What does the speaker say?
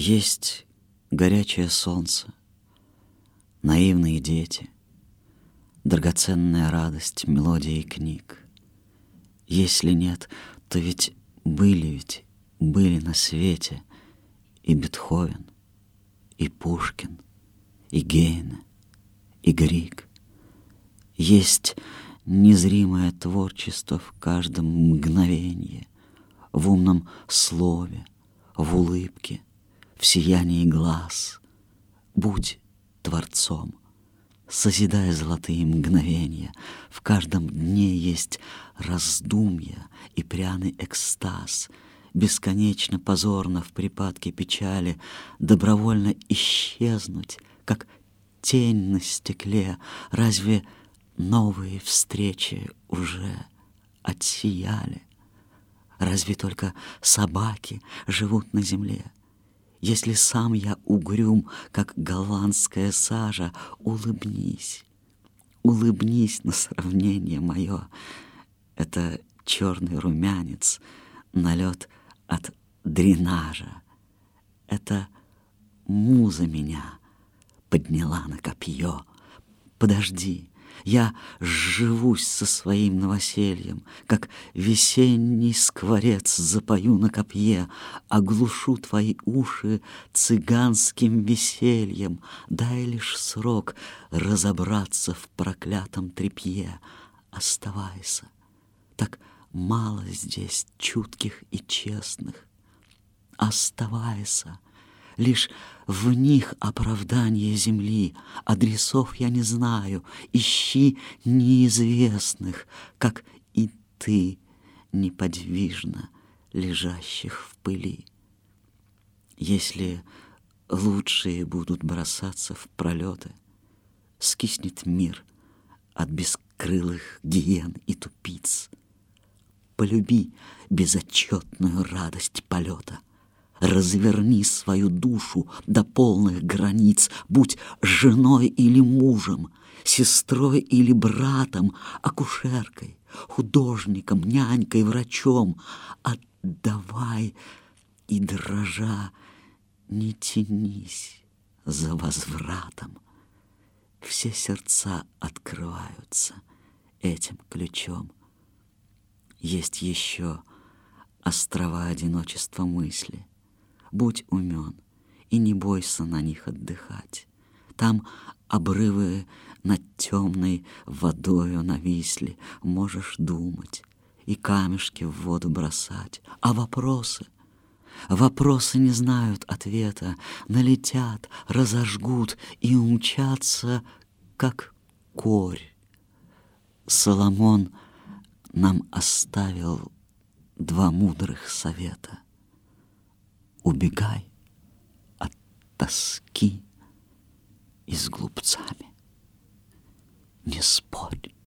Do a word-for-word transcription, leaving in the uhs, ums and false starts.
Есть горячее солнце, наивные дети, драгоценная радость мелодии книг. Если нет, то ведь были ведь, были на свете и Бетховен, и Пушкин, и Гейне, и Григ. Есть незримое творчество в каждом мгновении, в умном слове, в улыбке, в сиянии глаз. Будь творцом, созидая золотые мгновения. В каждом дне есть раздумья и пряный экстаз. Бесконечно позорно в припадке печали добровольно исчезнуть, как тень на стекле. Разве новые встречи уже отсияли? Разве только собаки живут на земле? Если сам я угрюм, как голландская сажа, улыбнись, улыбнись на сравнение мое. Это черный румянец, налет от дренажа. Это муза меня подняла на копье. Подожди, я сживусь со своим новосельем, как весенний скворец запою на копье, оглушу твои уши цыганским весельем. Дай лишь срок разобраться в проклятом тряпье. Оставайся, так мало здесь чутких и честных. Оставайся. Лишь в них оправдание земли. Адресов я не знаю. Ищи неизвестных, как и ты, неподвижно лежащих в пыли. Если лучшие будут бросаться в пролеты, скиснет мир от бескрылых гиен и тупиц. Полюби безотчетную радость полета. Разверни свою душу до полных границ. Будь женой или мужем, сестрой или братом, акушеркой, художником, нянькой, врачом. Отдавай и, дрожа, не тянись за возвратом. Все сердца открываются этим ключом. Есть еще острова одиночества мысли. Будь умен и не бойся на них отдыхать. Там обрывы над темной водою нависли. Можешь думать и камешки в воду бросать. А вопросы? Вопросы не знают ответа. Налетят, разожгут и умчатся, как корь. Соломон нам оставил два мудрых совета. Убегай от тоски и с глупцами не спорь.